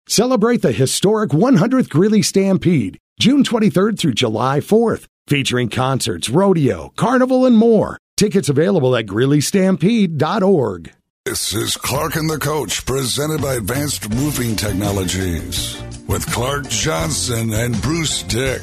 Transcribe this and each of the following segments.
Celebrate the historic 100th Greeley Stampede, June 23rd through July 4th, featuring concerts, rodeo, carnival, and more. Tickets available at GreeleyStampede.org. This is Clark and the Coach, presented by Advanced Roofing Technologies, with Clark Johnson and Bruce Dick.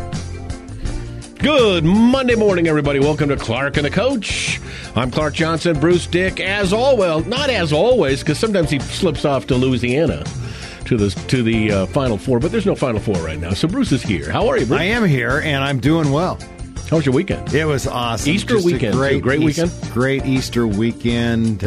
Good Monday morning, everybody. Welcome to Clark and the Coach. I'm Clark Johnson, Bruce Dick, as always. Not as always, because sometimes he slips off to Louisiana to the Final Four, but there's no Final Four right now. So Bruce is here. How are you, Bruce? I am here, and I'm doing well. How was your weekend? It was awesome. Easter weekend, great weekend? Great Easter weekend.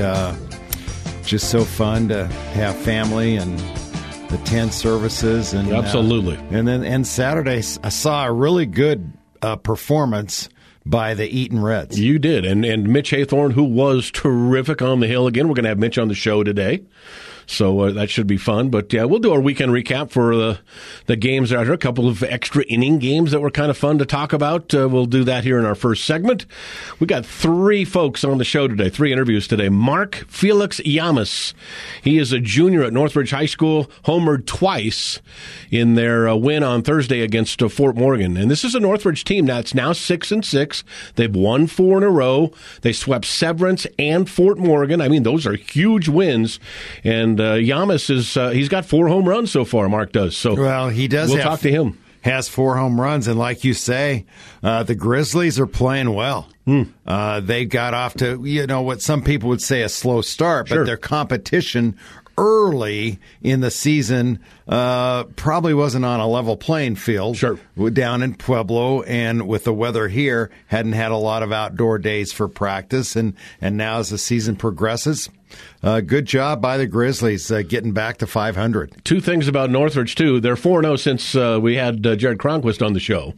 Just so fun to have family and the tent services. And absolutely. And Saturday, I saw a really good performance by the Eaton Reds. You did. And Mitch Haythorne, who was terrific on the hill again. We're going to have Mitch on the show today. So that should be fun. But we'll do our weekend recap for the games out here. A couple of extra inning games that were kind of fun to talk about. We'll do that here in our first segment. We got three folks on the show today, three interviews today. Mark Felix Llamas. He is a junior at Northridge High School, homered twice in their win on Thursday against Fort Morgan. And this is a Northridge team that's now 6-6. They've won 4 in a row. They swept Severance and Fort Morgan. I mean, those are huge wins. And Llamas he's got 4 home runs so far, Mark does. So well, he does. We'll talk to him. Has 4 home runs, and like you say, the Grizzlies are playing well. They got off to, what some people would say a slow start, Sure. but their competition early in the season probably wasn't on a level playing field. Sure. Down in Pueblo, and with the weather here, hadn't had a lot of outdoor days for practice, and now as the season progresses, good job by the Grizzlies getting back to 500. Two things about Northridge, too. They're 4-0 since we had Jared Cronquist on the show.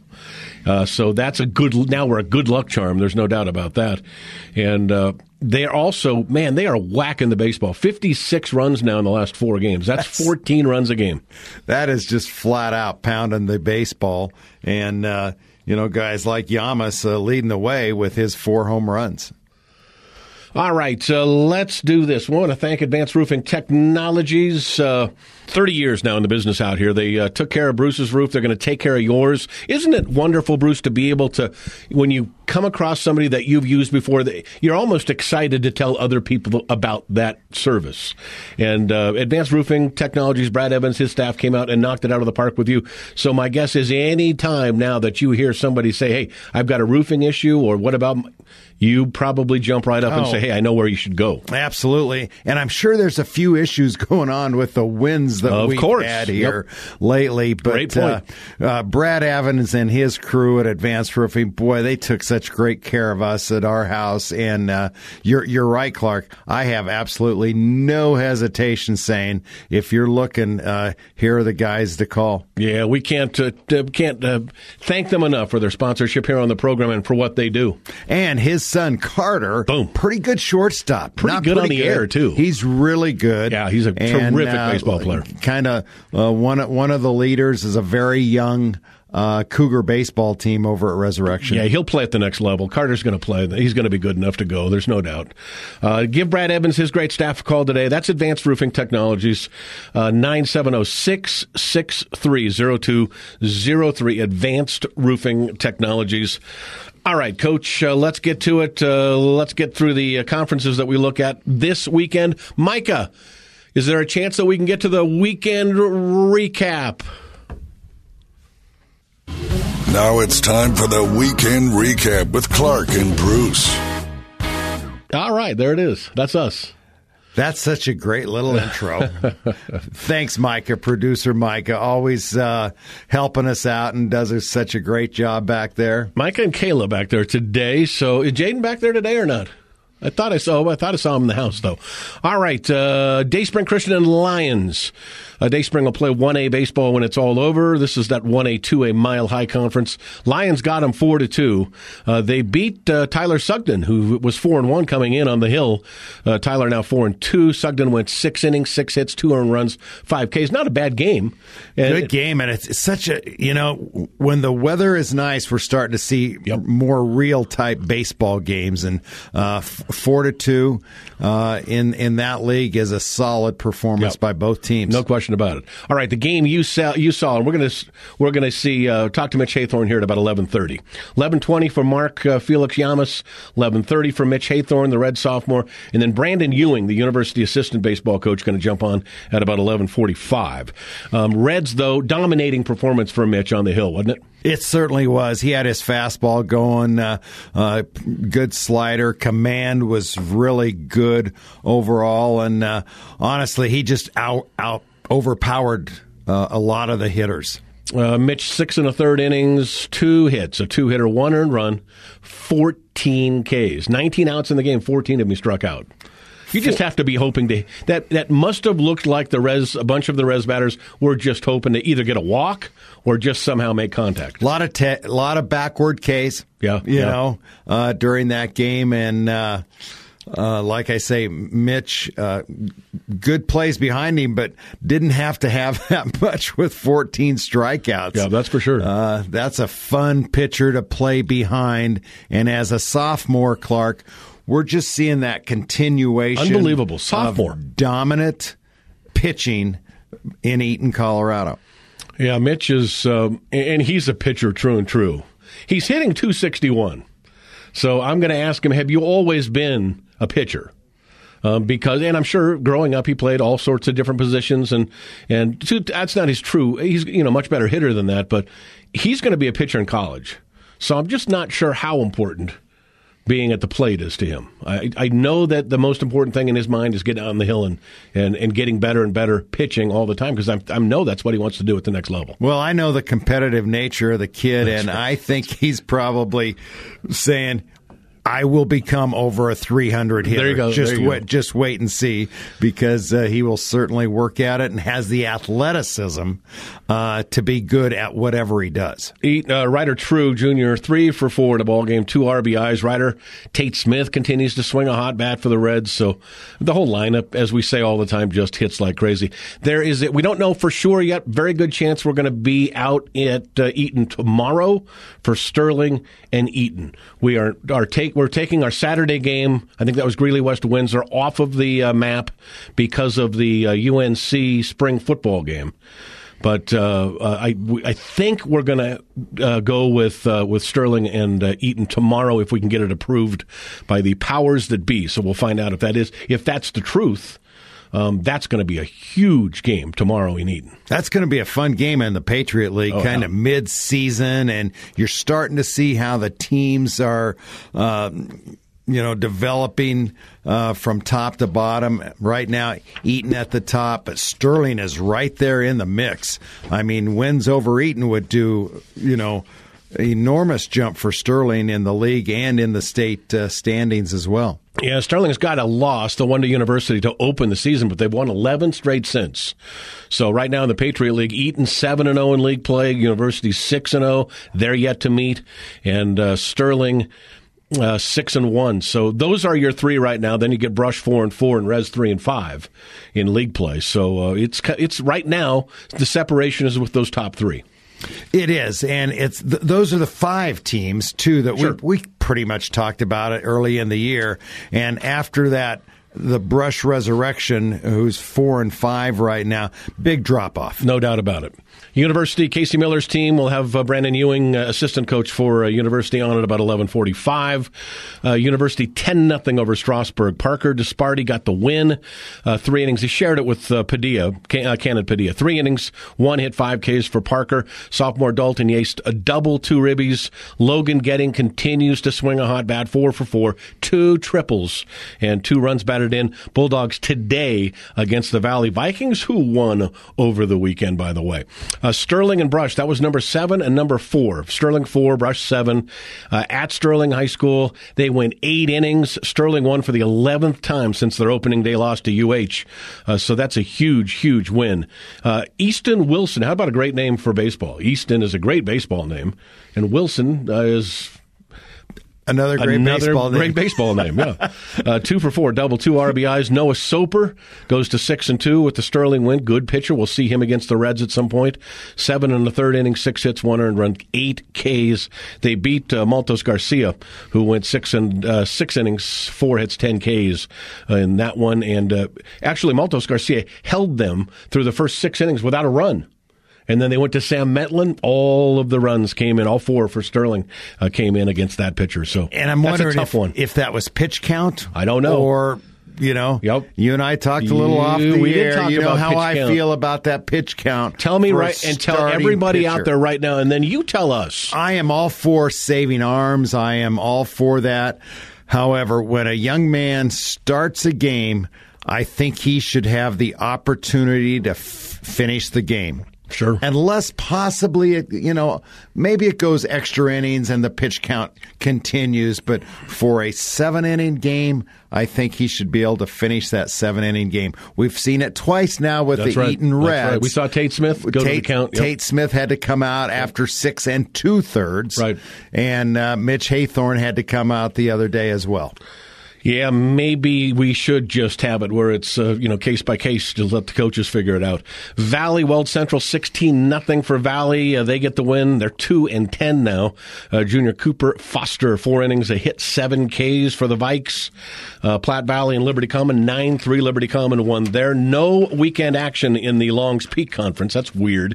So that's now we're a good luck charm. There's no doubt about that. And they're also, they are whacking the baseball. 56 runs now in the last 4 games. That's 14 runs a game. That is just flat out pounding the baseball. And, guys like Llamas leading the way with his 4 home runs. All right, let's do this. We want to thank Advanced Roofing Technologies. 30 years now in the business out here. They took care of Bruce's roof. They're going to take care of yours. Isn't it wonderful, Bruce, to be able to, when you come across somebody that you've used before, you're almost excited to tell other people about that service. And Advanced Roofing Technologies, Brad Evans, his staff came out and knocked it out of the park with you. So my guess is any time now that you hear somebody say, hey, I've got a roofing issue, or what about, you probably jump right up and say, hey, I know where you should go. Absolutely. And I'm sure there's a few issues going on with the winds that we've had here lately. But great point. Brad Evans and his crew at Advanced Roofing, boy, they took such great care of us at our house. And you're right, Clark. I have absolutely no hesitation saying, if you're looking, here are the guys to call. Yeah, we can't thank them enough for their sponsorship here on the program and for what they do. And his son, Carter, pretty good shortstop. Pretty good on the air, too. He's really good. Yeah, he's a terrific baseball player. Kind of one of the leaders is a very young Cougar baseball team over at Resurrection. Yeah, he'll play at the next level. Carter's going to play. He's going to be good enough to go. There's no doubt. Give Brad Evans, his great staff, a call today. That's Advanced Roofing Technologies, 970-663-0203, Advanced Roofing Technologies. All right, Coach, let's get to it. Let's get through the conferences that we look at this weekend. Micah, is there a chance that we can get to the weekend recap? Now it's time for the weekend recap with Clark and Bruce. All right, there it is. That's us. That's such a great little intro. Thanks, Micah, producer Micah, always helping us out and does such a great job back there. Micah and Kayla back there today. So is Jaden back there today or not? I thought I saw him in the house, though. All right, Dayspring Christian and Lions. Dayspring will play 1A baseball when it's all over. This is that 1A, 2A Mile High Conference. Lions got them 4-2. They beat Tyler Sugden, who was 4-1 coming in on the hill. Tyler now 4-2. Sugden went 6 innings, 6 hits, 2 earned runs, 5 Ks. Not a bad game. Good game, and it's such a, when the weather is nice, we're starting to see more real-type baseball games, and 4-2 in that league is a solid performance by both teams. No question about it. All right, the game you saw, and we're going to see talk to Mitch Haythorne here at about 11:30. 11:20 for Mark Felix Yamas, 11:30 for Mitch Haythorne, the Red sophomore, and then Brandon Ewing, the University assistant baseball coach, going to jump on at about 11:45. Reds, though, dominating performance for Mitch on the hill, wasn't it? It certainly was. He had his fastball going, good slider. Command was really good overall. And honestly, he just overpowered a lot of the hitters. Mitch, 6 1/3 innings, 2 hits, a 2-hitter, 1 earned run, 14 Ks. 19 outs in the game, 14 of them struck out. You just have to be hoping to that must have looked like a bunch of the Reds batters were just hoping to either get a walk or just somehow make contact. A lot of backward Ks, during that game, and like I say, Mitch, good plays behind him, but didn't have to have that much with 14 strikeouts. Yeah, that's for sure. That's a fun pitcher to play behind, and as a sophomore, Clark, we're just seeing that continuation. Unbelievable. Sophomore. Of dominant pitching in Eaton, Colorado. Yeah, Mitch is, and he's a pitcher true and true. He's hitting .261. So I'm going to ask him, have you always been a pitcher? Because, and I'm sure growing up he played all sorts of different positions, and that's not his true. He's much better hitter than that, but he's going to be a pitcher in college. So I'm just not sure how important being at the plate is to him. I know that the most important thing in his mind is getting on the hill and getting better and better pitching all the time, because I know that's what he wants to do at the next level. Well, I know the competitive nature of the kid, and I think he's probably saying, I will become over a 300 hitter. There you go. Just wait and see, because he will certainly work at it and has the athleticism to be good at whatever he does. Ryder True Jr., 3 for 4 in a ball game, 2 RBIs. Ryder Tate Smith continues to swing a hot bat for the Reds, so the whole lineup, as we say all the time, just hits like crazy. We don't know for sure yet. Very good chance we're going to be out at Eaton tomorrow for Sterling and Eaton. We're taking our Saturday game, I think that was Greeley West Windsor, off of the map because of the UNC spring football game. But I think we're going to go with Sterling and Eaton tomorrow if we can get it approved by the powers that be. So we'll find out if that's the truth. That's going to be a huge game tomorrow in Eaton. That's going to be a fun game in the Patriot League, of mid-season, and you're starting to see how the teams are, developing from top to bottom. Right now, Eaton at the top, but Sterling is right there in the mix. I mean, wins over Eaton would do, enormous jump for Sterling in the league and in the state standings as well. Yeah, Sterling's got a loss, the one to University, to open the season, but they've won 11 straight since. So right now in the Patriot League, Eaton 7-0 in league play, University 6-0. They're yet to meet, and Sterling 6-1. So those are your 3 right now. Then you get Brush 4-4 and Res 3-5 in league play. So it's right now the separation is with those top 3. It is, and those are the 5 teams, too, that we pretty much talked about it early in the year. And after that, the Brush Resurrection, who's 4-5 right now, big drop-off. No doubt about it. University, Casey Miller's team will have Brandon Ewing, assistant coach for University, on at about 11:45. University 10-0 over Strasburg. Parker Disparty got the win. 3 innings. He shared it with Padilla, Kenneth Padilla. 3 innings, 1 hit, 5 Ks for Parker. Sophomore Dalton Yates, a double, 2 ribbies. Logan Getting continues to swing a hot bat, 4 for 4, 2 triples, and 2 runs batted in. Bulldogs today against the Valley Vikings, who won over the weekend, by the way. Sterling and Brush, that was number 7 and number 4. Sterling 4, Brush 7. At Sterling High School, they went 8 innings. Sterling won for the 11th time since their opening day loss to UH. So that's a huge, huge win. Easton Wilson, how about a great name for baseball? Easton is a great baseball name, and Wilson is Another great baseball name, yeah. 2 for 4, double, 2 RBIs. Noah Soper goes to 6-2 with the Sterling win. Good pitcher. We'll see him against the Reds at some point. 7 in the third inning, 6 hits, 1 earned run, 8 Ks. They beat Maltos Garcia, who went 6 innings, 4 hits, 10 Ks in that one. And actually, Maltos Garcia held them through the first 6 innings without a run. And then they went to Sam Metlin. All of the runs came in. All 4 for Sterling came in against that pitcher. So, and I'm wondering if that was pitch count. I don't know. Or, you and I talked a little off the air. You know how I feel about that pitch count. Tell me right, and tell everybody out there right now, and then you tell us. I am all for saving arms. I am all for that. However, when a young man starts a game, I think he should have the opportunity to finish the game. Sure. Unless possibly, maybe it goes extra innings and the pitch count continues. But for a 7-inning game, I think he should be able to finish that 7-inning game. We've seen it twice now with Eaton Reds. That's right. We saw Tate Smith go to the count. Yep. Tate Smith had to come out after 6 2/3. Right. And Mitch Haythorne had to come out the other day as well. Yeah, maybe we should just have it where it's, case by case to let the coaches figure it out. Valley, Weld Central, 16-0 for Valley. They get the win. They're 2-10 now. Junior Cooper Foster, 4 innings, a hit, 7 Ks for the Vikes. Platte Valley and Liberty Common, 9-3. Liberty Common won there. No weekend action in the Longs Peak Conference. That's weird.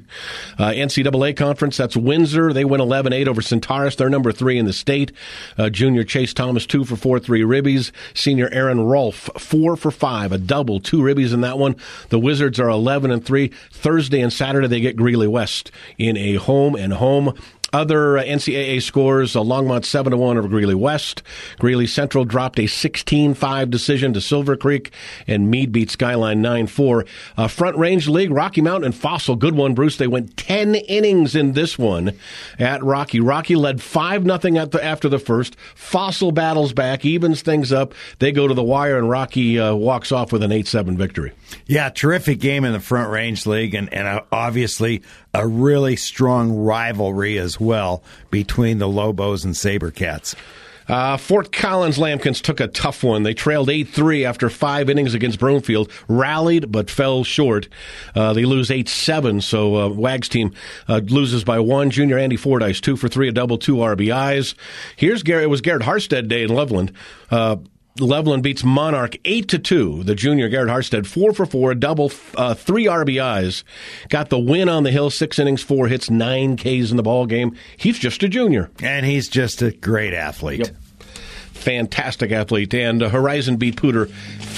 NCAA Conference, that's Windsor. They win 11-8 over Centaurus. They're number 3 in the state. Junior Chase Thomas, 2 for 4, 3 ribbies. Senior Aaron Rolfe, 4 for 5, a double, 2 ribbies in that one. The Wizards are 11-3. Thursday and Saturday they get Greeley West in a home-and-home. Other NCAA scores, Longmont 7-1 over Greeley West. Greeley Central dropped a 16-5 decision to Silver Creek, and Meade beat Skyline 9-4. Front Range League, Rocky Mountain and Fossil. Good one, Bruce. They went 10 innings in this one at Rocky. Rocky led 5-0 after the first. Fossil battles back, evens things up. They go to the wire, and Rocky walks off with an 8-7 victory. Yeah, terrific game in the Front Range League, and obviously a really strong rivalry as well between the Lobos and Sabercats. Fort Collins Lambkins took a tough one. They trailed 8-3 after 5 innings against Broomfield, rallied but fell short. They lose 8-7, so Wag's team loses by 1. Junior Andy Fordyce, 2 for 3, a double, 2 RBIs. It was Garrett Harstead Day in Loveland. Loveland beats Monarch 8-2. The junior Garrett Harstead 4 for 4, a double, 3 RBIs. Got the win on the hill, 6 innings, 4 hits, 9 Ks in the ball game. He's just a junior, and he's just a great athlete. Yep. Fantastic athlete. And Horizon beat Pooter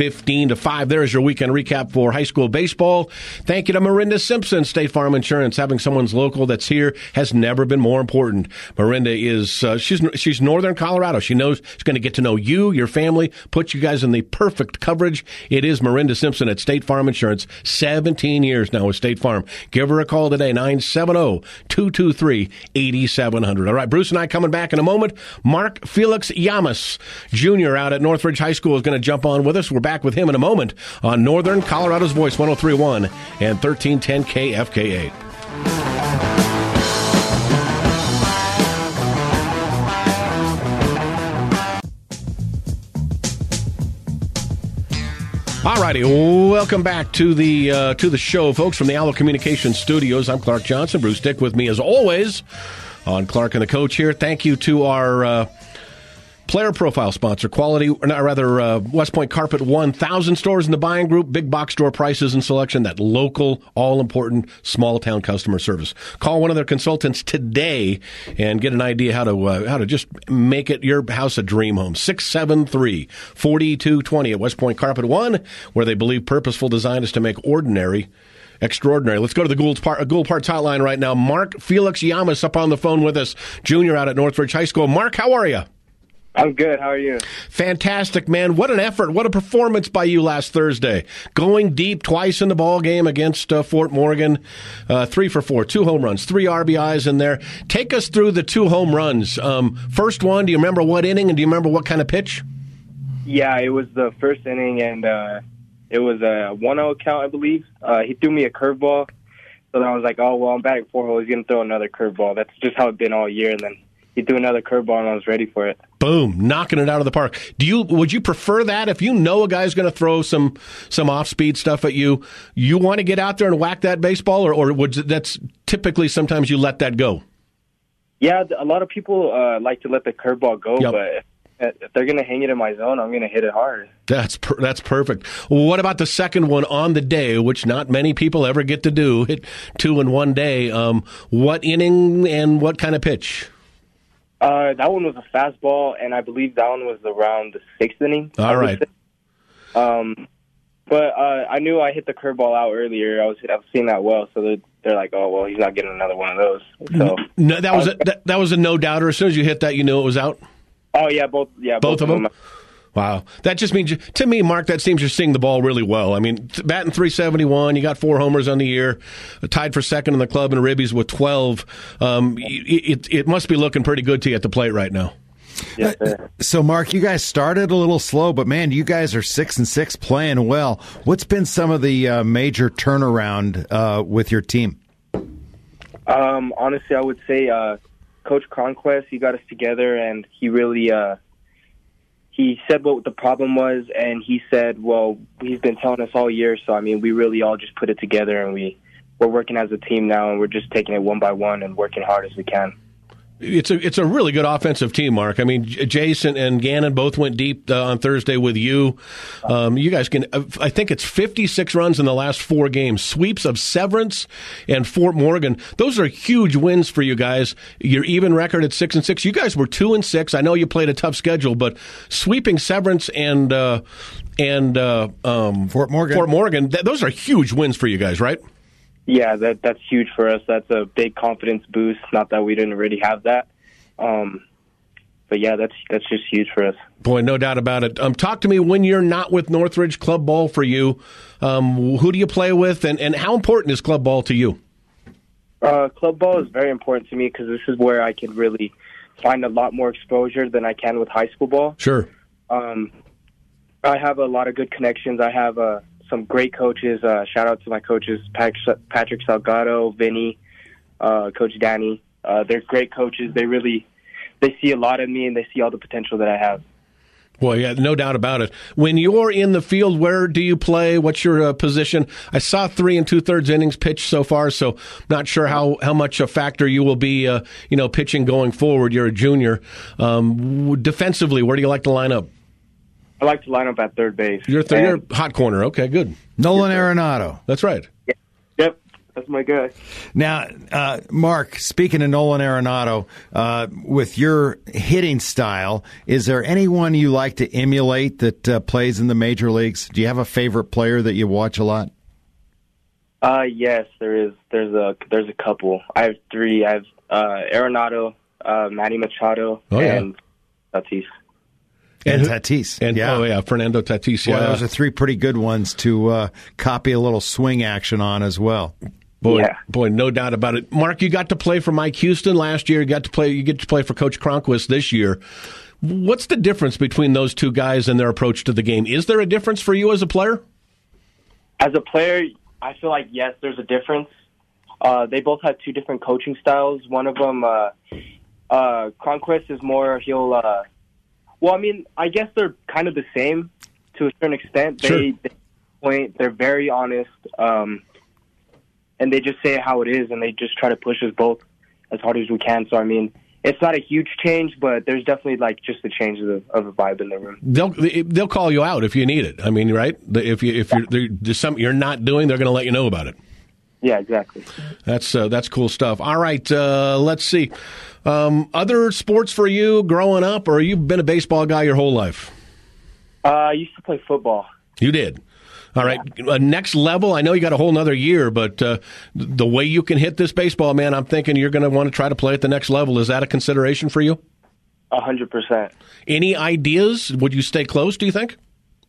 15-5. There's your weekend recap for high school baseball. Thank you to Marinda Simpson, State Farm Insurance. Having someone's local that's here has never been more important. Marinda is, she's Northern Colorado. She knows she's going to get to know you, your family, put you guys in the perfect coverage. It is Marinda Simpson at State Farm Insurance. 17 years now with State Farm. Give her a call today, 970-223-8700. All right, Bruce and I coming back in a moment. Mark Felix Yamas, Jr. out at Northridge High School is going to jump on with us. We're back with him in a moment on Northern Colorado's Voice 103.1 and 1310 KFKA. All righty, welcome back to the show, folks, from the Owl Communications Studios. I'm Clark Johnson. Bruce Dick with me as always on Clark and the Coach here. Thank you to our player profile sponsor, West Point Carpet, 1,000 stores in the buying group, big box store prices and selection, that local, all-important, small-town customer service. Call one of their consultants today and get an idea how to just make it your house a dream home. 673-4220 at West Point Carpet 1, where they believe purposeful design is to make ordinary extraordinary. Let's go to the Gould Park hotline right now. Mark Felix Yamas up on the phone with us, junior out at Northridge High School. Mark, how are you? I'm good. How are you? Fantastic, man. What an effort. What a performance by you last Thursday. Going deep twice in the ball game against Fort Morgan. 3 for 4, 2 home runs, 3 RBIs in there. Take us through the 2 home runs. First one, do you remember what inning and do you remember what kind of pitch? Yeah, it was the first inning, and it was a 1-0 count, I believe. He threw me a curveball, so then I was like, oh, well, I'm batting 4 holes. He's going to throw another curveball. That's just how it's been all year, and then he threw another curveball, and I was ready for it. Boom, knocking it out of the park. Would you prefer that if you know a guy's going to throw some off-speed stuff at you? You want to get out there and whack that baseball, or that's typically sometimes you let that go? Yeah, a lot of people like to let the curveball go, Yep. but if they're going to hang it in my zone, I'm going to hit it hard. That's perfect. What about the second one on the day, which not many people ever get to do, hit 2 in one day? What inning and what kind of pitch? That one was a fastball, and I believe that one was around the 6th inning. All right. But I knew I hit the curveball out earlier. I was seeing that well, so they're like, "Oh, well, he's not getting another one of those." So No, that was a no doubter. As soon as you hit that, you knew it was out. Oh yeah, both Both of them. Wow, that just means to me, Mark. That seems you're seeing the ball really well. I mean, batting .371, you got 4 homers on the year, tied for second in the club in ribbies with 12. It must be looking pretty good to you at the plate right now. Yes, sir. So, Mark, you guys started a little slow, but man, you guys are 6-6 playing well. What's been some of the major turnaround with your team? Honestly, I would say Coach Cronquist, he got us together, and he really he said what the problem was, and he said, well, he's been telling us all year, so, I mean, we really all just put it together, and we're working as a team now, and we're just taking it one by one and working hard as we can. It's a really good offensive team, Mark. I mean, Jason and Gannon both went deep on Thursday with you. You guys can, I think it's 56 runs in the last 4 games. Sweeps of Severance and Fort Morgan. Those are huge wins for you guys. Your even record at 6-6. You guys were 2-6. I know you played a tough schedule, but sweeping Severance and Fort Morgan. Those are huge wins for you guys, right? Yeah, that's huge for us. That's a big confidence boost. Not that we didn't already have that. But yeah, that's just huge for us. Boy, no doubt about it. Talk to me when you're not with Northridge club ball for you. Who do you play with, and how important is club ball to you? Club ball is very important to me because this is where I can really find a lot more exposure than I can with high school ball. Sure. I have a lot of good connections. I have some great coaches. Shout out to my coaches, Patrick Salgado, Vinny, Coach Danny. They're great coaches. They see a lot of me, and they see all the potential that I have. Boy, yeah, no doubt about it. When you're in the field, where do you play? What's your position? I saw 3 2/3 innings pitched so far, so not sure how much a factor you will be, pitching going forward. You're a junior. Defensively, where do you like to line up? I like to line up at third base. You're hot corner. Okay, good. Nolan Arenado. That's right. Yep, that's my guy. Now, Mark, speaking of Nolan Arenado, with your hitting style, is there anyone you like to emulate that plays in the major leagues? Do you have a favorite player that you watch a lot? Yes, there is. There's a couple. I have 3. I have Arenado, Manny Machado, and Tatis. And Tatis. Fernando Tatis. Yeah. Well, those are 3 pretty good ones to copy a little swing action on as well. Boy, no doubt about it. Mark, you got to play for Mike Houston last year. You get to play for Coach Cronquist this year. What's the difference between those 2 guys and their approach to the game? Is there a difference for you as a player? As a player, I feel like, yes, there's a difference. They both have 2 different coaching styles. One of them, Cronquist is more, I guess they're kind of the same to a certain extent. Sure. They're very honest, and they just say it how it is, and they just try to push us both as hard as we can. So, it's not a huge change, but there's definitely just a change of a vibe in the room. They'll call you out if you need it. Right? If there's something you're not doing, they're going to let you know about it. Yeah, exactly. That's cool stuff. All right, let's see. Other sports for you growing up, or you've been a baseball guy your whole life? I used to play football. You did? All right. Next level, I know you got a whole nother year, but the way you can hit this baseball, man, I'm thinking you're going to want to try to play at the next level. Is that a consideration for you? 100%. Any ideas? Would you stay close, do you think?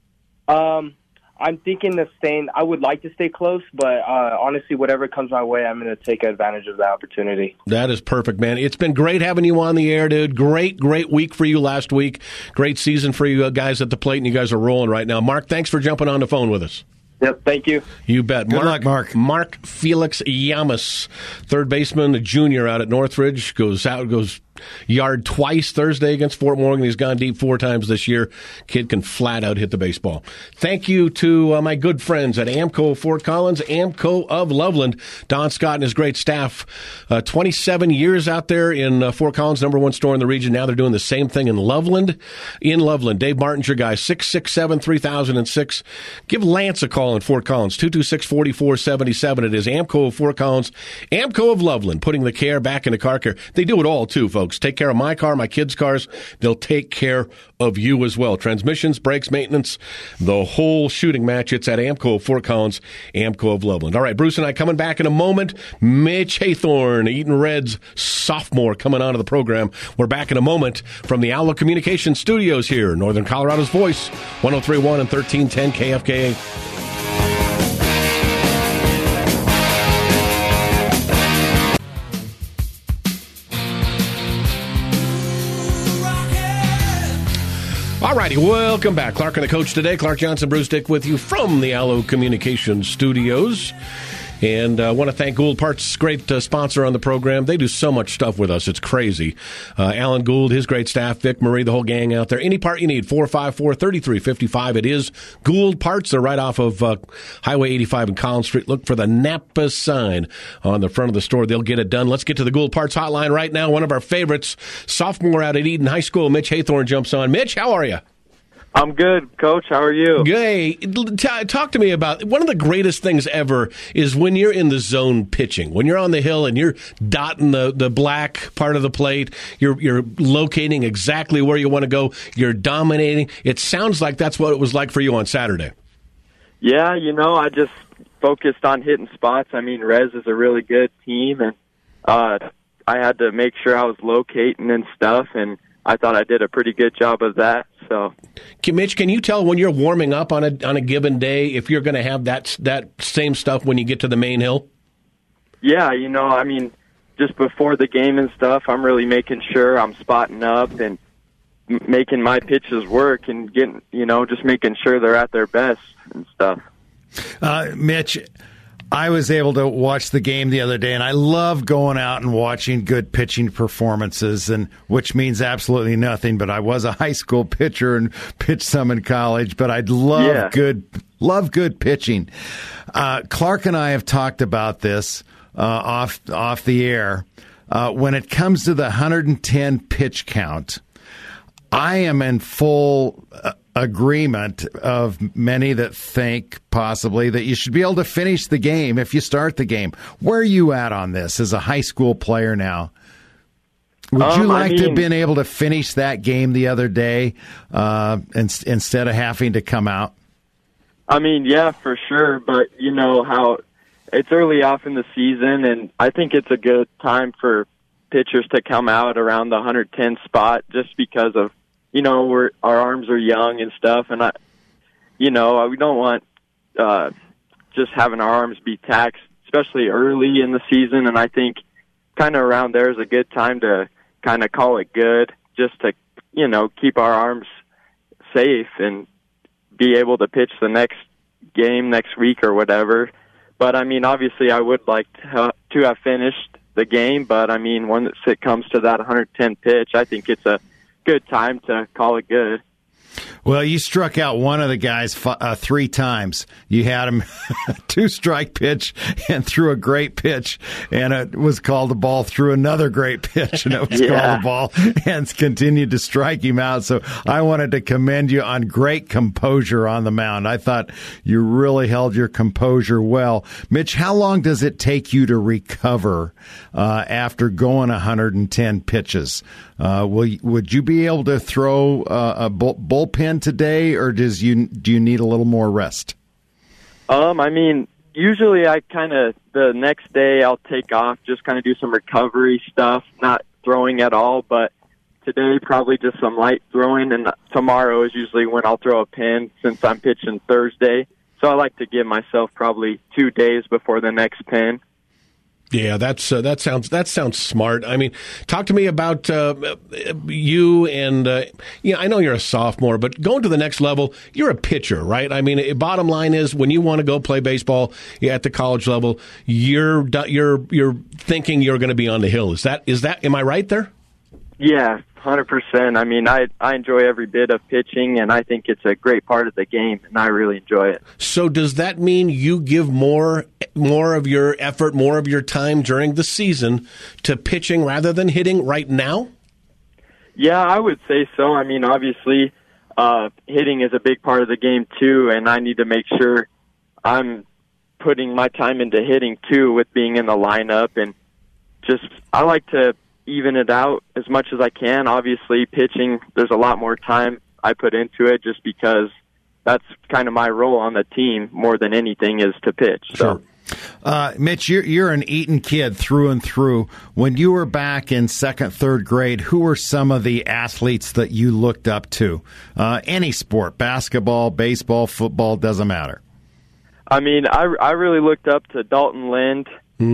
I'm thinking of staying. I would like to stay close, but honestly, whatever comes my way, I'm going to take advantage of the opportunity. That is perfect, man. It's been great having you on the air, dude. Great week for you last week. Great season for you guys at the plate, and you guys are rolling right now. Mark, thanks for jumping on the phone with us. Yep, thank you. You bet. Good luck, Mark. Mark Felix Llamas, third baseman, a junior out at Northridge, goes yard twice Thursday against Fort Morgan. He's gone deep 4 times this year. Kid can flat out hit the baseball. Thank you to my good friends at Amco of Fort Collins, Amco of Loveland. Don Scott and his great staff. 27 years out there in Fort Collins, #1 store in the region. Now they're doing the same thing in Loveland. Dave Martin's your guy, 667-3006. Give Lance a call in Fort Collins, 226-4477. It is Amco of Fort Collins, Amco of Loveland, putting the care back into car care. They do it all, too, folks. Take care of my car, my kids' cars. They'll take care of you as well. Transmissions, brakes, maintenance, the whole shooting match. It's at Amco of Fort Collins, Amco of Loveland. All right, Bruce and I coming back in a moment. Mitch Haythorne, Eaton Reds sophomore, coming onto the program. We're back in a moment from the Allo Communications Studios here, Northern Colorado's voice, 103.1 and 1310 KFKA. All righty, welcome back. Clark and the Coach today. Clark Johnson, Bruce Dick with you from the Allo Communications Studios. And I want to thank Gould Parts, great sponsor on the program. They do so much stuff with us. It's crazy. Alan Gould, his great staff, Vic, Marie, the whole gang out there. Any part you need, 454-3355. It is Gould Parts. They're right off of Highway 85 and Collins Street. Look for the Napa sign on the front of the store. They'll get it done. Let's get to the Gould Parts hotline right now. One of our favorites, sophomore out at Eden High School, Mitch Haythorne jumps on. Mitch, how are you? I'm good, Coach. How are you? Hey, talk to me about one of the greatest things ever is when you're in the zone pitching. When you're on the hill and you're dotting the black part of the plate, you're locating exactly where you want to go. You're dominating. It sounds like that's what it was like for you on Saturday. Yeah, I just focused on hitting spots. I mean, Rez is a really good team, and I had to make sure I was locating and stuff, and I thought I did a pretty good job of that. So, Mitch, can you tell when you're warming up on a given day if you're going to have that same stuff when you get to the main hill? Yeah, I mean, just before the game and stuff, I'm really making sure I'm spotting up and making my pitches work and getting, just making sure they're at their best and stuff. Mitch, I was able to watch the game the other day, and I love going out and watching good pitching performances, and which means absolutely nothing. But I was a high school pitcher and pitched some in college. But I'd love good pitching. Clark and I have talked about this off the air. When it comes to the 110 pitch count, I am in full agreement of many that think possibly that you should be able to finish the game if you start the game. Where are you at on this as a high school player now? Would you like to have been able to finish that game the other day instead of having to come out? I mean, yeah, for sure. But you know how it's early off in the season, and I think it's a good time for pitchers to come out around the 110 spot just because of, our arms are young and stuff, and we don't want just having our arms be taxed, especially early in the season. And I think kind of around there is a good time to kind of call it good, just to keep our arms safe and be able to pitch the next game next week or whatever. But I mean, obviously, I would like to have finished the game. But I mean, once it comes to that 110 pitch, I think it's a good time to call it good. Well, you struck out one of the guys 3 times. You had him 2-strike pitch and threw a great pitch, and it was called a ball, threw another great pitch, and it was called a ball, and continued to strike him out. So I wanted to commend you on great composure on the mound. I thought you really held your composure well. Mitch, how long does it take you to recover after going 110 pitches? Would you be able to throw a bullpen today, or do you need a little more rest? I mean, usually the next day I'll take off, just kind of do some recovery stuff, not throwing at all, but today probably just some light throwing, and tomorrow is usually when I'll throw a pin since I'm pitching Thursday. So I like to give myself probably 2 days before the next pin. Yeah, that sounds smart. I mean, talk to me about you and I know you're a sophomore, but going to the next level, you're a pitcher, right? I mean, bottom line is when you want to go play baseball at the college level, you're thinking you're going to be on the hill. Is that am I right there? Yeah, 100%. I mean, I enjoy every bit of pitching, and I think it's a great part of the game, and I really enjoy it. So does that mean you give more of your effort, more of your time during the season to pitching rather than hitting right now? Yeah, I would say so. I mean, obviously, hitting is a big part of the game, too, and I need to make sure I'm putting my time into hitting, too, with being in the lineup. And just, I like to even it out as much as I can. Obviously, pitching, there's a lot more time I put into it just because that's kind of my role on the team more than anything is to pitch. So. Sure. Mitch, you're an Eaton kid through and through. When you were back in second, third grade, who were some of the athletes that you looked up to? Any sport, basketball, baseball, football, doesn't matter. I mean, I really looked up to Dalton Lind.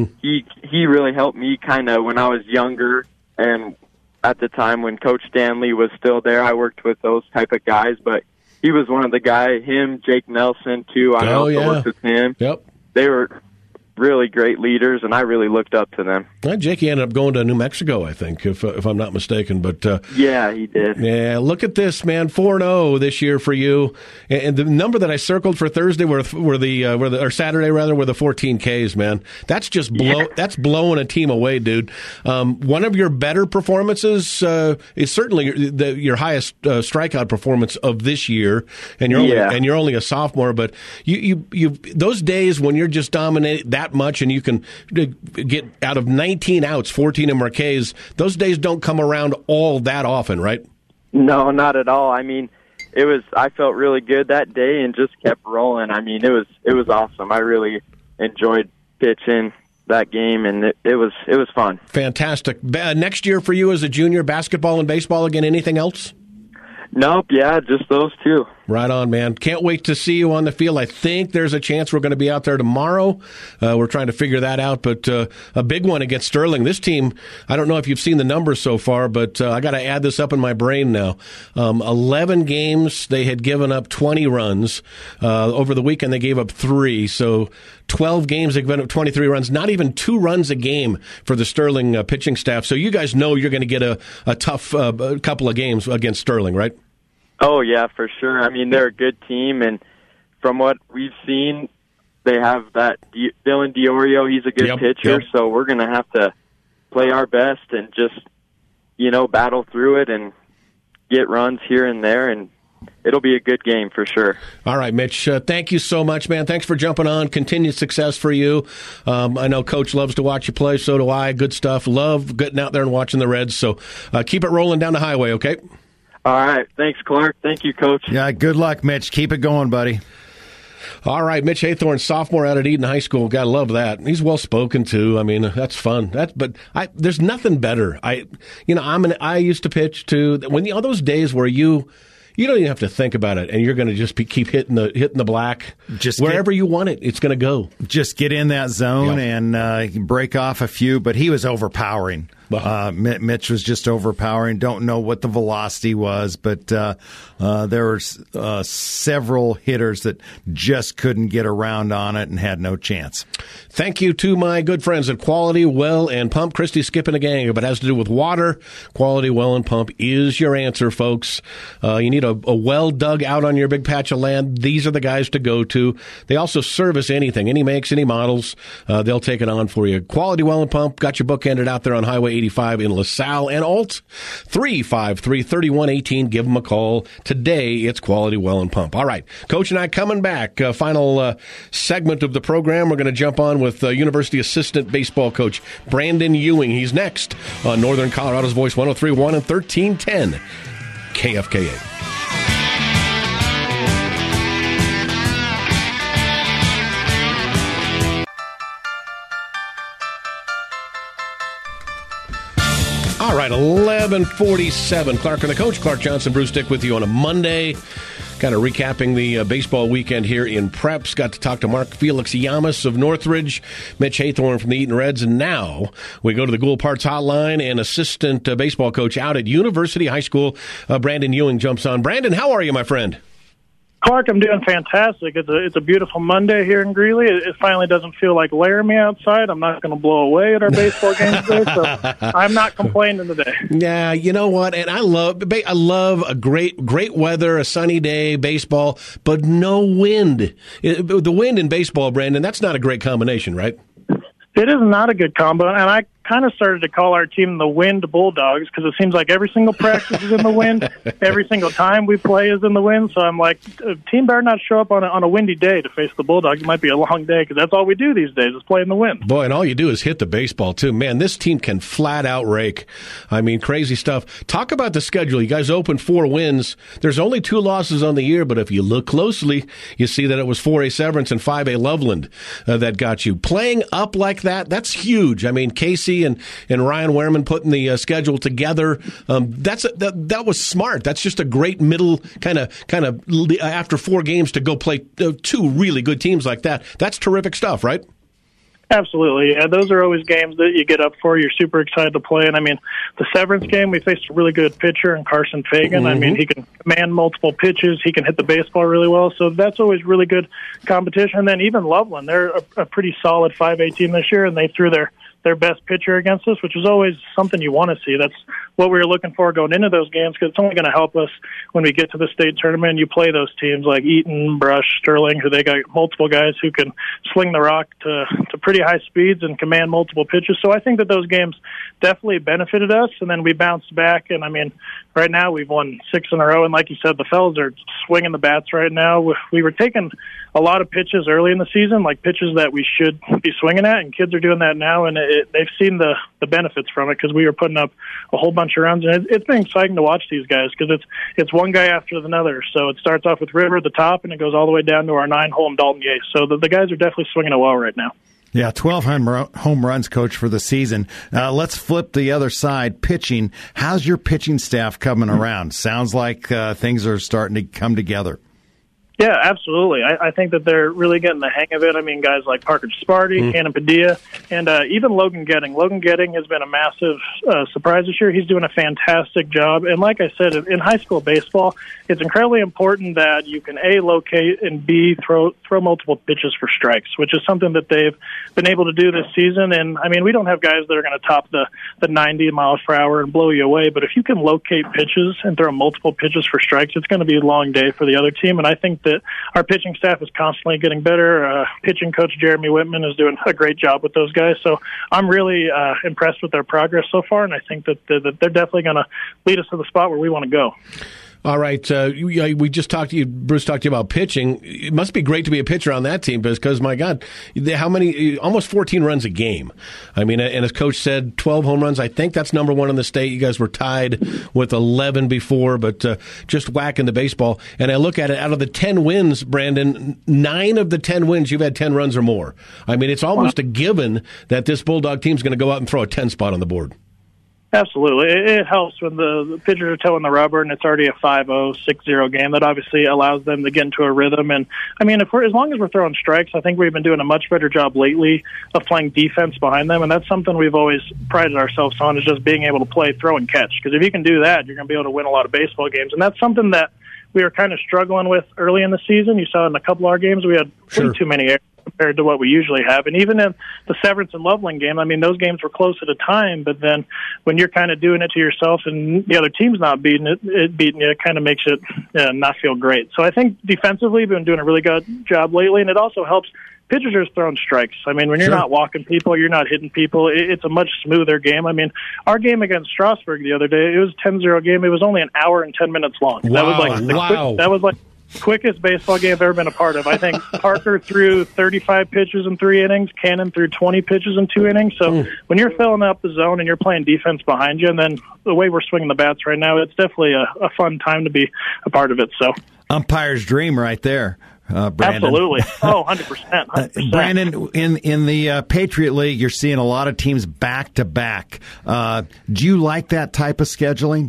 He really helped me kind of when I was younger, and at the time when Coach Stanley was still there, I worked with those type of guys. But he was one of the guys. Him, Jake Nelson too. I also worked with him. Yep, they were really great leaders, and I really looked up to them. Jakey ended up going to New Mexico, I think, if I'm not mistaken. But yeah, he did. Yeah, look at this, man, 4-0 this year for you. And the number that I circled for Thursday or Saturday rather were the 14 Ks, man. That's just that's blowing a team away, dude. One of your better performances is certainly your highest strikeout performance of this year, and you're only a sophomore. But you those days when you're just dominating that much and you can get out of 19 outs, 14 of them are Ks, those days don't come around all that often, right? No, not at all. I mean, I felt really good that day and just kept rolling. I mean, it was awesome. I really enjoyed pitching that game, and it was fun. Fantastic. Next year for you as a junior, basketball and baseball again, anything else? Nope, yeah, just those two. Right on, man. Can't wait to see you on the field. I think there's a chance we're going to be out there tomorrow. We're trying to figure that out, but a big one against Sterling. This team, I don't know if you've seen the numbers so far, but I got to add this up in my brain now. 11 games, they had given up 20 runs. Over the weekend, they gave up 3, so 12 games, they've given up 23 runs. Not even 2 runs a game for the Sterling pitching staff. So you guys know you're going to get a tough couple of games against Sterling, right? Oh, yeah, for sure. I mean, they're a good team, and from what we've seen, they have that Dylan DiOrio. He's a good pitcher, so we're going to have to play our best and just, battle through it and get runs here and there, and it'll be a good game for sure. All right, Mitch, thank you so much, man. Thanks for jumping on. Continued success for you. I know Coach loves to watch you play, so do I. Good stuff. Love getting out there and watching the Reds, so keep it rolling down the highway, okay? All right. Thanks, Clark. Thank you, Coach. Yeah, good luck, Mitch. Keep it going, buddy. All right, Mitch Haythorne, sophomore out at Eaton High School. Gotta love that. He's well spoken too. I mean, that's fun. There's nothing better. I used to pitch too. When all those days where you don't even have to think about it, and you're going to just keep hitting the black. Just wherever you want it, it's going to go. Just get in that zone and break off a few. But he was overpowering. Mitch was just overpowering. Don't know what the velocity was, but there were several hitters that just couldn't get around on it and had no chance. Thank you to my good friends at Quality Well and Pump. Christy skipping a gang, but it has to do with water. Quality Well and Pump is your answer, folks. You need a well dug out on your big patch of land. These are the guys to go to. They also service anything, any makes, any models. They'll take it on for you. Quality Well and Pump got your bookended out there on Highway 85 in LaSalle and Alt. 353-3118. Give them a call. Today, it's Quality Well and Pump. All right. Coach and I coming back. Final segment of the program. We're going to jump on with University assistant baseball coach Brandon Ewing. He's next on Northern Colorado's Voice 103.1 and 1310 KFKA. All right, 11:47. Clark and the Coach, Clark Johnson, Bruce Dick with you on a Monday. Kind of recapping the baseball weekend here in Preps. Got to talk to Mark Felix Yamas of Northridge, Mitch Haythorne from the Eaton Reds, and now we go to the Gould Parts Hotline, and assistant baseball coach out at University High School, Brandon Ewing jumps on. Brandon, how are you, my friend? Clark, I'm doing fantastic. It's a beautiful Monday here in Greeley. It finally doesn't feel like Laramie outside. I'm not going to blow away at our baseball games today, so I'm not complaining today. Yeah, you know what? And I love a great weather, a sunny day, baseball, but no wind. The wind in baseball, Brandon, that's not a great combination, right? It is not a good combo, and I kind of started to call our team the Wind Bulldogs because it seems like every single practice is in the wind. Every single time we play is in the wind. So I'm like, team better not show up on a windy day to face the Bulldogs. It might be a long day because that's all we do these days is play in the wind. Boy, and all you do is hit the baseball, too. Man, this team can flat out rake. I mean, crazy stuff. Talk about the schedule. You guys opened 4 wins. There's only 2 losses on the year, but if you look closely, you see that it was 4A Severance and 5A Loveland that got you. Playing up like that, that's huge. I mean, Casey and Ryan Wehrman putting the schedule together, that was smart. That's just a great middle kind of after 4 games to go play 2 really good teams like that. That's terrific stuff, right? Absolutely. Yeah, those are always games that you get up for. You're super excited to play. And, I mean, the Severance game, we faced a really good pitcher in Carson Fagan. Mm-hmm. I mean, he can command multiple pitches. He can hit the baseball really well. So that's always really good competition. And then even Loveland, they're a pretty solid 5A team this year, and they threw their best pitcher against us, which is always something you want to see. That's what we were looking for going into those games because it's only going to help us when we get to the state tournament. You play those teams like Eaton, Brush, Sterling, who they got multiple guys who can swing the rock to pretty high speeds and command multiple pitches. So I think that those games definitely benefited us, and then we bounced back. And, I mean, right now we've won 6 in a row, and like you said, the fellas are swinging the bats right now. We were taking a lot of pitches early in the season, like pitches that we should be swinging at, and kids are doing that now, and they've seen the benefits from it because we were putting up a whole bunch of runs, and it's been exciting to watch these guys because it's one guy after another. So it starts off with River at the top, and it goes all the way down to our 9-hole and Dalton Yates. So the guys are definitely swinging it well right now. Yeah, 12 home runs, Coach, for the season. Let's flip the other side, pitching. How's your pitching staff coming around? Sounds like things are starting to come together. Yeah, absolutely. I think that they're really getting the hang of it. I mean, guys like Parker Sparty, Cannon Padilla, and even Logan Getting. Logan Getting has been a massive surprise this year. He's doing a fantastic job. And like I said, in high school baseball, it's incredibly important that you can, A, locate, and B, throw multiple pitches for strikes, which is something that they've been able to do this season. And, I mean, we don't have guys that are going to top the 90 miles per hour and blow you away. But if you can locate pitches and throw multiple pitches for strikes, it's going to be a long day for the other team. And I think that our pitching staff is constantly getting better. Pitching coach Jeremy Whitman is doing a great job with those guys. So I'm really impressed with their progress so far, and I think that they're definitely going to lead us to the spot where we want to go. All right. We just talked to you, Bruce talked to you about pitching. It must be great to be a pitcher on that team because, my God, how many, almost 14 runs a game. I mean, and as Coach said, 12 home runs. I think that's number 1 in the state. You guys were tied with 11 before, but just whacking the baseball. And I look at it, out of the 10 wins, Brandon, 9 of the 10 wins, you've had 10 runs or more. I mean, it's almost a given that this Bulldog team's going to go out and throw a 10 spot on the board. Absolutely. It helps when the pitchers are toeing the rubber and it's already a 5-0, 6-0 game. That obviously allows them to get into a rhythm. And, I mean, as long as we're throwing strikes, I think we've been doing a much better job lately of playing defense behind them. And that's something we've always prided ourselves on, is just being able to play throw and catch. Because if you can do that, you're going to be able to win a lot of baseball games. And that's something that we were kind of struggling with early in the season. You saw in a couple of our games we had way too many errors compared to what we usually have. And even in the Severance and Loveland game, I mean, those games were close at a time, but then when you're kind of doing it to yourself and the other team's not beating you, it kind of makes it not feel great. So I think defensively we've been doing a really good job lately, and it also helps pitchers are throwing strikes. I mean, when you're not walking people, you're not hitting people, it's a much smoother game. I mean, our game against Strasburg the other day, it was a 10-0 game. It was only an hour and 10 minutes long. Wow. That was like quickest baseball game I've ever been a part of. I think Parker threw 35 pitches in 3 innings. Cannon threw 20 pitches in 2 innings. So when you're filling up the zone and you're playing defense behind you, and then the way we're swinging the bats right now, it's definitely a fun time to be a part of it. So umpire's dream right there. Brandon. Absolutely. 100%. Brandon, in the Patriot League, you're seeing a lot of teams back-to-back. Do you like that type of scheduling?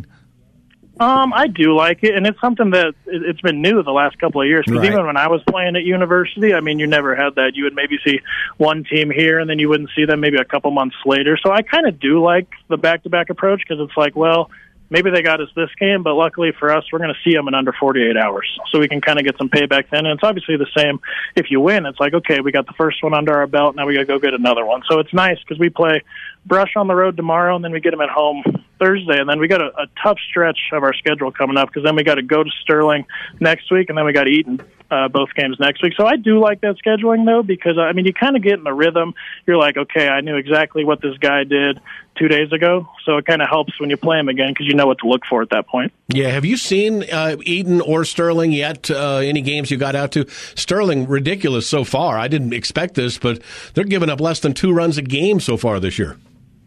I do like it, and it's something that it's been new the last couple of years. Because even when I was playing at university, I mean, you never had that. You would maybe see one team here, and then you wouldn't see them maybe a couple months later. So I kind of do like the back-to-back approach because it's like, well, maybe they got us this game, but luckily for us, we're going to see them in under 48 hours. So we can kind of get some payback then. And it's obviously the same if you win. It's like, okay, we got the first one under our belt. Now we got to go get another one. So it's nice because we play Brush on the road tomorrow, and then we get them at home Thursday. And then we got a tough stretch of our schedule coming up because then we got to go to Sterling next week, and then we got Eaton both games next week. So I do like that scheduling, though, because, I mean, you kind of get in the rhythm. You're like, okay, I knew exactly what this guy did 2 days ago. So it kind of helps when you play him again because you know what to look for at that point. Yeah. Have you seen Eaton or Sterling yet? Any games you got out to? Sterling, ridiculous so far. I didn't expect this, but they're giving up less than 2 runs a game so far this year.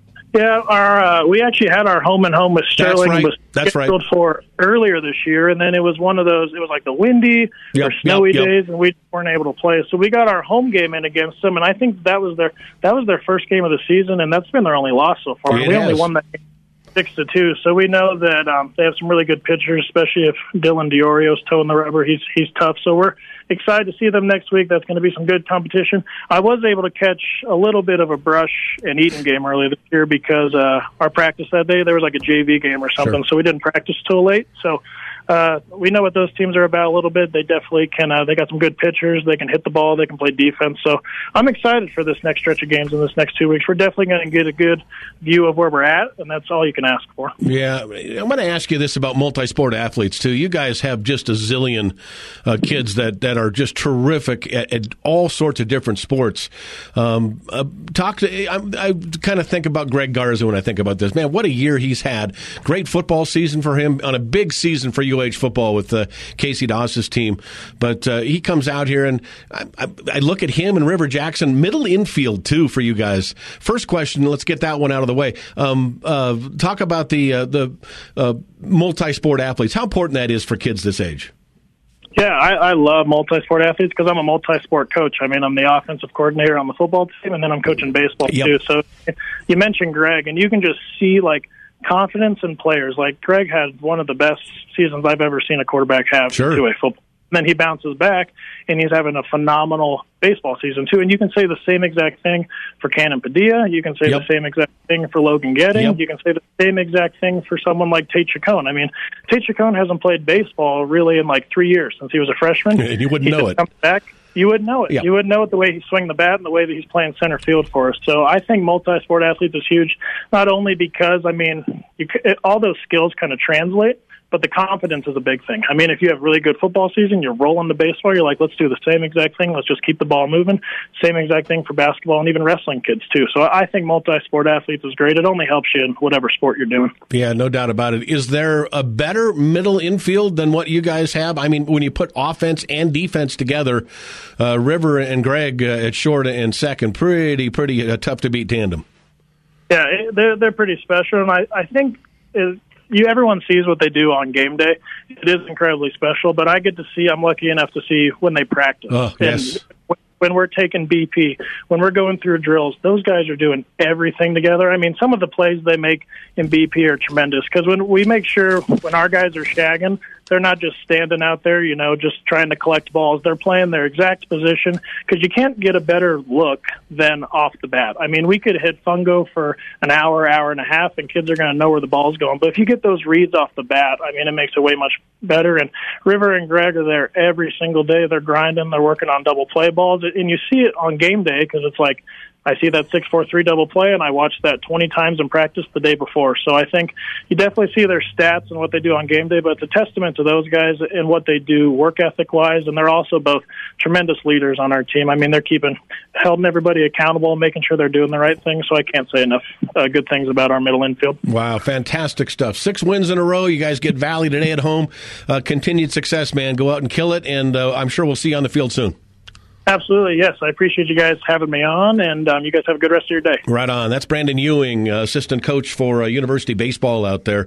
Yeah, we actually had our home and home with Sterling. That's right. Scheduled for earlier this year, and then it was one of those. It was like the windy or snowy days, and we weren't able to play. So we got our home game in against them, and I think that was their first game of the season, and that's been their only loss so far. We only won that game 6-2. So we know that they have some really good pitchers, especially if Dylan Diorio's toeing the rubber. He's tough. So we're excited to see them next week. That's going to be some good competition. I was able to catch a little bit of a Brush and Eaton game earlier this year because our practice that day, there was like a JV game or something, so we didn't practice till late. So we know what those teams are about a little bit. They definitely can. They got some good pitchers. They can hit the ball. They can play defense. So I'm excited for this next stretch of games in this next 2 weeks. We're definitely going to get a good view of where we're at, and that's all you can ask for. Yeah, I'm going to ask you this about multi-sport athletes too. You guys have just a zillion kids that are just terrific at all sorts of different sports. I kind of think about Greg Garza when I think about this. Man, what a year he's had. Great football season for him on a big season for UH football with Casey Doss's team. But he comes out here, and I look at him and River Jackson, middle infield, too, for you guys. First question, let's get that one out of the way. Talk about the multi-sport athletes, how important that is for kids this age. Yeah, I love multi-sport athletes because I'm a multi-sport coach. I mean, I'm the offensive coordinator on the football team, and then I'm coaching baseball, too. So you mentioned Greg, and you can just see, like, confidence in players. Like, Greg had one of the best seasons I've ever seen a quarterback have in 2A football. And then he bounces back, and he's having a phenomenal baseball season, too. And you can say the same exact thing for Cannon Padilla. You can say the same exact thing for Logan Getting. You can say the same exact thing for someone like Tate Chacon. I mean, Tate Chacon hasn't played baseball really in like 3 years since he was a freshman. And you wouldn't know it. Comes back. You wouldn't know it. Yeah. You wouldn't know it the way he's swinging the bat and the way that he's playing center field for us. So I think multi-sport athletes is huge, not only because, I mean, all those skills kind of translate, but the confidence is a big thing. I mean, if you have really good football season, you're rolling the baseball, you're like, let's do the same exact thing. Let's just keep the ball moving. Same exact thing for basketball and even wrestling kids, too. So I think multi-sport athletes is great. It only helps you in whatever sport you're doing. Yeah, no doubt about it. Is there a better middle infield than what you guys have? I mean, when you put offense and defense together, River and Greg at short and second, pretty tough to beat tandem. Yeah, they're pretty special, and I think everyone sees what they do on game day. It is incredibly special, but I'm lucky enough to see when they practice. Oh, yes. And when we're taking BP, when we're going through drills, those guys are doing everything together. I mean, some of the plays they make in BP are tremendous because when we make sure when our guys are shagging, they're not just standing out there, just trying to collect balls. They're playing their exact position because you can't get a better look than off the bat. I mean, we could hit fungo for an hour and a half, and kids are going to know where the ball's going. But if you get those reads off the bat, I mean, it makes it way much better. And River and Greg are there every single day. They're grinding. They're working on double play balls. And you see it on game day because it's like, I see that 6-4-3 double play, and I watched that 20 times in practice the day before. So I think you definitely see their stats and what they do on game day, but it's a testament to those guys and what they do work ethic-wise, and they're also both tremendous leaders on our team. I mean, they're holding everybody accountable and making sure they're doing the right thing, so I can't say enough good things about our middle infield. Wow, fantastic stuff. 6 wins in a row. You guys get Valley today at home. Continued success, man. Go out and kill it, and I'm sure we'll see you on the field soon. Absolutely, yes. I appreciate you guys having me on, and you guys have a good rest of your day. Right on. That's Brandon Ewing, assistant coach for University Baseball out there.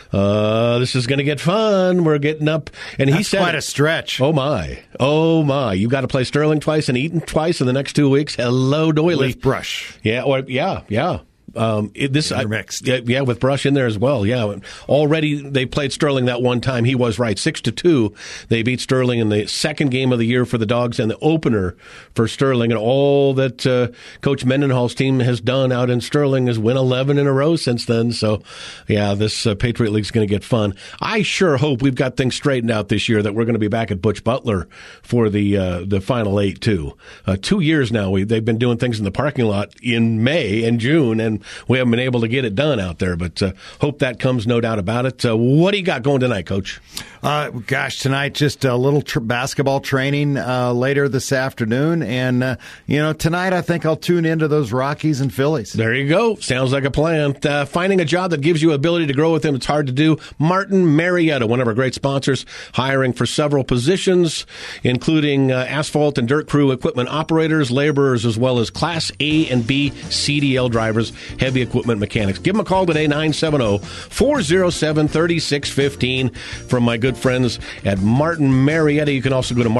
This is going to get fun. We're getting up. And he said, quite a stretch. Oh, my. You got to play Sterling twice and Eaton twice in the next 2 weeks. Hello, doily. With Brush. Yeah. Mixed. Yeah, with Brush in there as well. Yeah, already they played Sterling that one time. He was right, 6-2. They beat Sterling in the second game of the year for the Dogs and the opener for Sterling. And all that Coach Mendenhall's team has done out in Sterling is win 11 in a row since then. So, yeah, this Patriot League's going to get fun. I sure hope we've got things straightened out this year, that we're going to be back at Butch Butler for the Final Eight too. 2 years now they've been doing things in the parking lot in May and June, and we haven't been able to get it done out there. But hope that comes, no doubt about it. What do you got going tonight, Coach? Tonight just a little basketball training later this afternoon, and tonight I think I'll tune into those Rockies and Phillies. There you go. Sounds like a plan. Finding a job that gives you ability to grow with them, it's hard to do. Martin Marietta, one of our great sponsors, hiring for several positions, including asphalt and dirt crew equipment operators, laborers, as well as Class A and B CDL drivers, heavy equipment mechanics. Give them a call today, 970-407-3615, from my good friends at Martin Marietta. You can also go to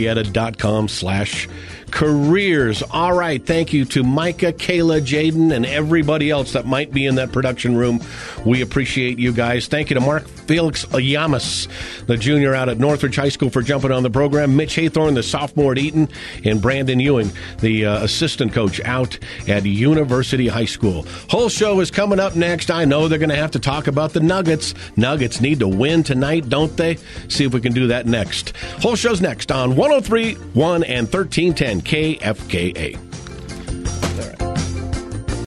martinmarietta.com/careers. All right. Thank you to Micah, Kayla, Jaden, and everybody else that might be in that production room. We appreciate you guys. Thank you to Mark Felix Ayamas, the junior out at Northridge High School, for jumping on the program. Mitch Haythorne, the sophomore at Eaton, and Brandon Ewing, the assistant coach out at University High School. Whole show is coming up next. I know they're going to have to talk about the Nuggets. Nuggets need to win tonight, don't they? See if we can do that next. Whole show's next on 103.1 and 1310 KFKA.